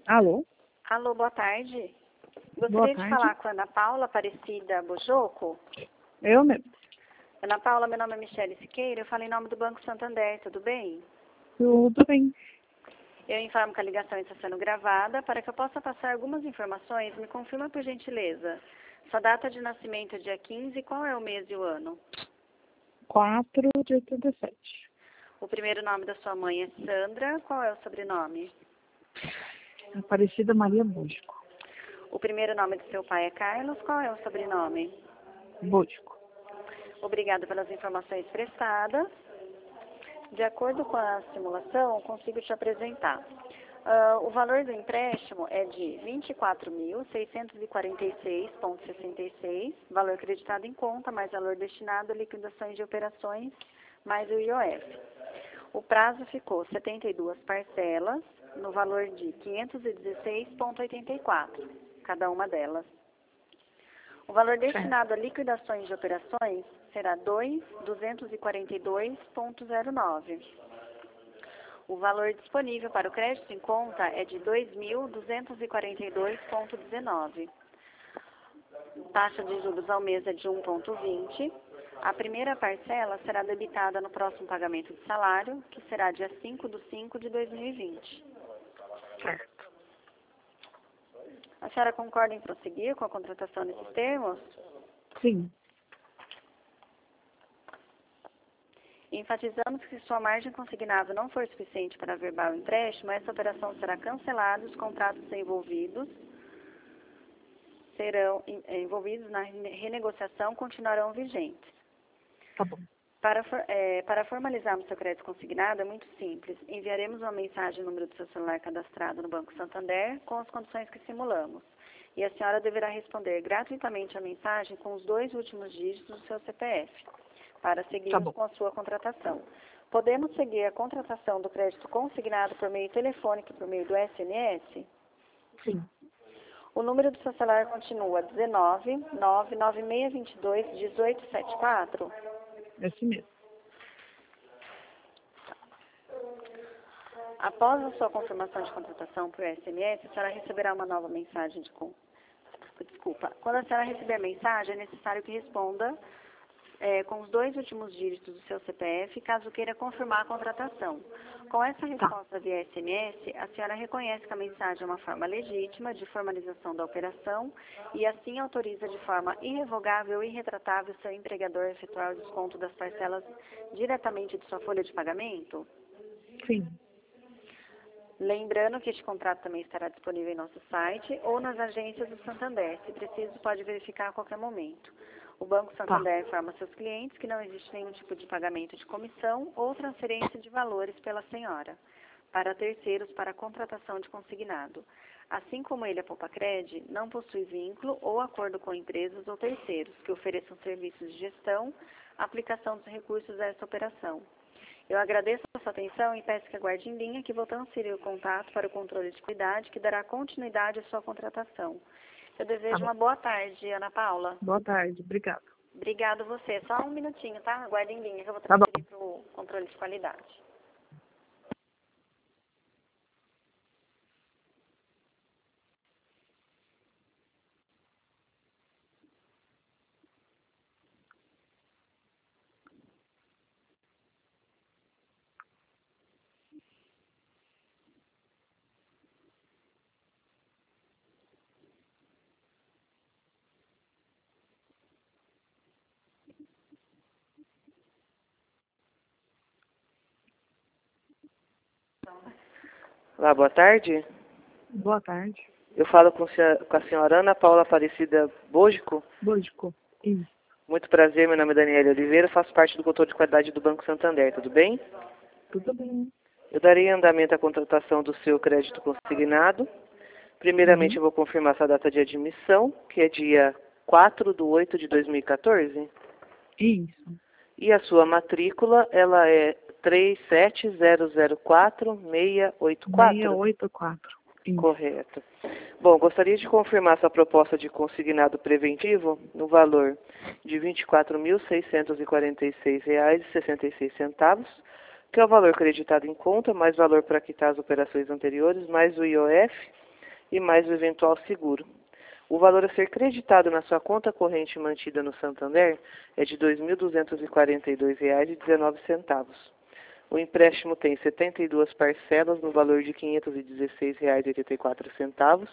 Alô? Alô, boa tarde. Boa Gostaria de tarde. falar com a Ana Paula Aparecida Bojoco. Eu mesmo. Ana Paula, meu nome é Michele Siqueira, eu falo em nome do Banco Santander, tudo bem? Tudo bem. Eu informo que a ligação está sendo gravada. Para que eu possa passar algumas informações, me confirma por gentileza. Sua data de nascimento é dia 15, qual é o mês e o ano? 4 de 87. O primeiro nome da sua mãe é Sandra, qual é o sobrenome? Aparecida Maria Búsco. O primeiro nome do seu pai é Carlos, qual é o sobrenome? Búsco. Obrigada pelas informações prestadas. De acordo com a simulação, consigo te apresentar. O valor do empréstimo é de R$ 24.646,66, valor creditado em conta, mais valor destinado a liquidações de operações, mais o IOF. O prazo ficou 72 parcelas, no valor de R$ 516,84, cada uma delas. O valor destinado a liquidações de operações será R$ 2.242,09. O valor disponível para o crédito em conta é de R$ 2.242,19. Taxa de juros ao mês é de 1,20. A primeira parcela será debitada no próximo pagamento de salário, que será dia 5/5 de 2020. Certo. A senhora concorda em prosseguir com a contratação nesses termos? Sim. Enfatizamos que se sua margem consignada não for suficiente para averbar o empréstimo, essa operação será cancelada e os contratos serão envolvidos na renegociação continuarão vigentes. Tá bom. Para formalizarmos seu crédito consignado é muito simples. Enviaremos uma mensagem no número do seu celular cadastrado no Banco Santander com as condições que simulamos. E a senhora deverá responder gratuitamente a mensagem com os 2 últimos dígitos do seu CPF, para seguirmos com a sua contratação. Podemos seguir a contratação do crédito consignado por meio telefônico e por meio do SMS? Sim. O número do seu celular continua 19 99622 1874? Esse mesmo. Após a sua confirmação de contratação por SMS, a senhora receberá uma nova mensagem de Desculpa. Quando a senhora receber a mensagem, é necessário que responda com os 2 últimos dígitos do seu CPF, caso queira confirmar a contratação. Com essa resposta via SMS, a senhora reconhece que a mensagem é uma forma legítima de formalização da operação e assim autoriza de forma irrevogável e irretratável seu empregador a efetuar o desconto das parcelas diretamente de sua folha de pagamento? Sim. Lembrando que este contrato também estará disponível em nosso site ou nas agências do Santander. Se preciso, pode verificar a qualquer momento. O Banco Santander informa seus clientes que não existe nenhum tipo de pagamento de comissão ou transferência de valores pela senhora para terceiros para a contratação de consignado. Assim como ele, a Poupacred, não possui vínculo ou acordo com empresas ou terceiros que ofereçam serviços de gestão, aplicação dos recursos a essa operação. Eu agradeço a sua atenção e peço que aguarde em linha que vou transferir o contato para o controle de qualidade que dará continuidade à sua contratação. Eu desejo uma boa tarde, Ana Paula. Boa tarde. Obrigada. Obrigado você. Só um minutinho, tá? Aguarde em linha que eu vou transferir para o controle de qualidade. Olá, boa tarde. Boa tarde. Eu falo com a senhora Ana Paula Aparecida Búsco. Búsco. Isso. Muito prazer, meu nome é Daniela Oliveira, faço parte do controle de qualidade do Banco Santander, tudo bem? Tudo bem. Eu darei andamento à contratação do seu crédito consignado. Primeiramente, eu vou confirmar sua data de admissão, que é dia 4/8 de 2014. Isso. E a sua matrícula, ela é 37004-684. 684. Isso. Correto. Bom, gostaria de confirmar sua proposta de consignado preventivo no valor de R$ 24.646,66, que é o valor creditado em conta, mais valor para quitar as operações anteriores, mais o IOF, e mais o eventual seguro. O valor a ser creditado na sua conta corrente mantida no Santander é de R$ 2.242,19. O empréstimo tem 72 parcelas no valor de R$ 516,84.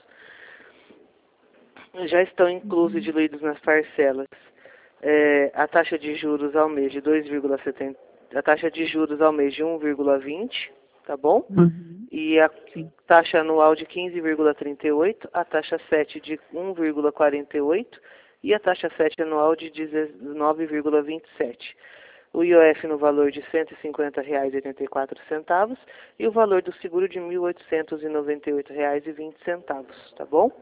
Já estão inclusos e diluídos nas parcelas a taxa de juros ao mês de 2,70, a taxa de juros ao mês de 1,20, tá bom? E a taxa anual de 15,38, a taxa 7 de 1,48 e a taxa 7 anual de 19,27. O IOF no valor de R$ 150,84 e o valor do seguro de R$ 1.898,20, tá bom?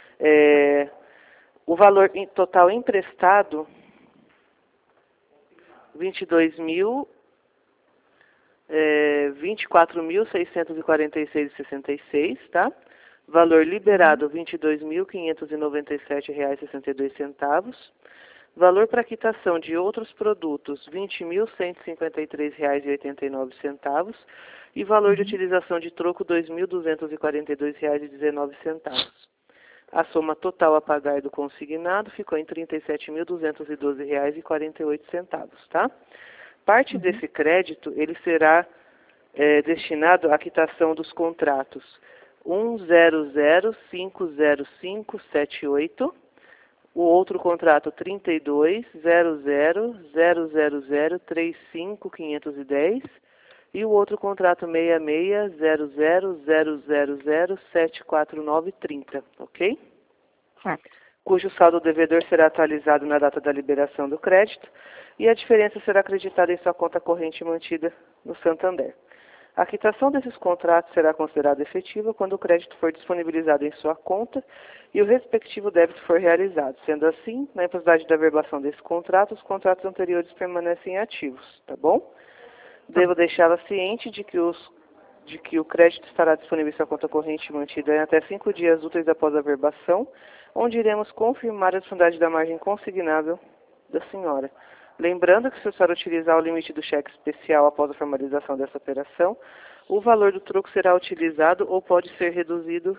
O valor total emprestado, R$ 24.646,66, tá? Valor liberado, R$ 22.597,62. Valor para quitação de outros produtos, R$ 20.153,89. E valor de utilização de troco, R$ 2.242,19. A soma total a pagar do consignado ficou em R$ 37.212,48, tá? Parte desse crédito, ele será destinado à quitação dos contratos 100.50578, o outro contrato 32.00.000.35510 e o outro contrato 66.00.000.74930, ok? Certo. Cujo saldo devedor será atualizado na data da liberação do crédito e a diferença será acreditada em sua conta corrente mantida no Santander. A quitação desses contratos será considerada efetiva quando o crédito for disponibilizado em sua conta e o respectivo débito for realizado. Sendo assim, na impossibilidade da averbação desse contrato, os contratos anteriores permanecem ativos, tá bom? Devo deixá-la ciente de que o crédito estará disponível em sua conta corrente mantida em até 5 dias úteis após a averbação, onde iremos confirmar a disponibilidade da margem consignável da senhora. Lembrando que se a senhora utilizar o limite do cheque especial após a formalização dessa operação, o valor do troco será utilizado ou pode ser reduzido,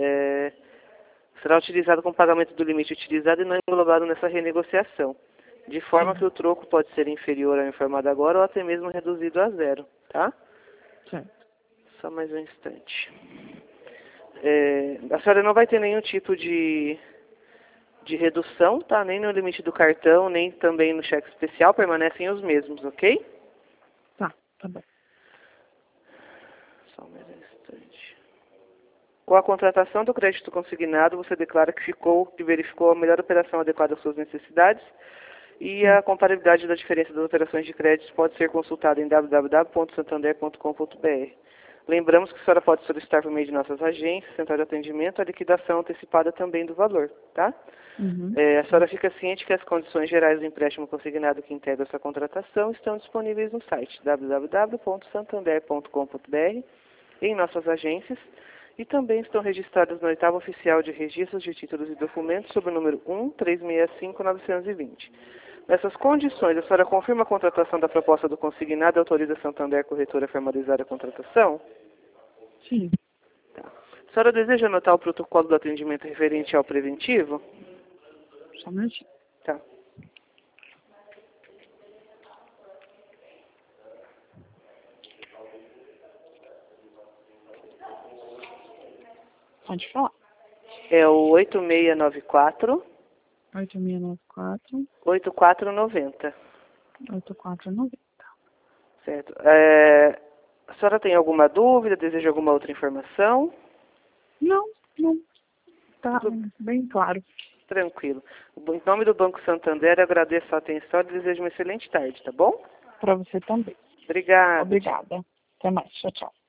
será utilizado com o pagamento do limite utilizado e não englobado nessa renegociação, de forma que o troco pode ser inferior ao informado agora ou até mesmo reduzido a zero, tá? Certo. Só mais um instante. A senhora não vai ter nenhum tipo de redução, tá? Nem no limite do cartão, nem também no cheque especial, permanecem os mesmos, ok? Tá bom. Só mais um instante. Com a contratação do crédito consignado, você declara que verificou a melhor operação adequada às suas necessidades e a comparabilidade da diferença das operações de crédito pode ser consultada em www.santander.com.br. Lembramos que a senhora pode solicitar por meio de nossas agências, central de atendimento, a liquidação antecipada também do valor, tá? A senhora fica ciente que as condições gerais do empréstimo consignado que integra essa contratação estão disponíveis no site www.santander.com.br, em nossas agências, e também estão registradas no 8º Oficial de Registros de Títulos e Documentos sob o número 1365920. Nessas condições, a senhora confirma a contratação da proposta do consignado e autoriza a Santander Corretora a formalizar a contratação? Sim. Tá. A senhora deseja anotar o protocolo do atendimento referente ao preventivo? Só um minutinho. Tá. Pode falar. É o 8694 8694 8490. 8490. Certo. A senhora tem alguma dúvida? Deseja alguma outra informação? Não. Tá bem claro. Tranquilo. Em nome do Banco Santander, eu agradeço a atenção e desejo uma excelente tarde, tá bom? Para você também. Obrigada. Obrigada. Até mais. Tchau, tchau.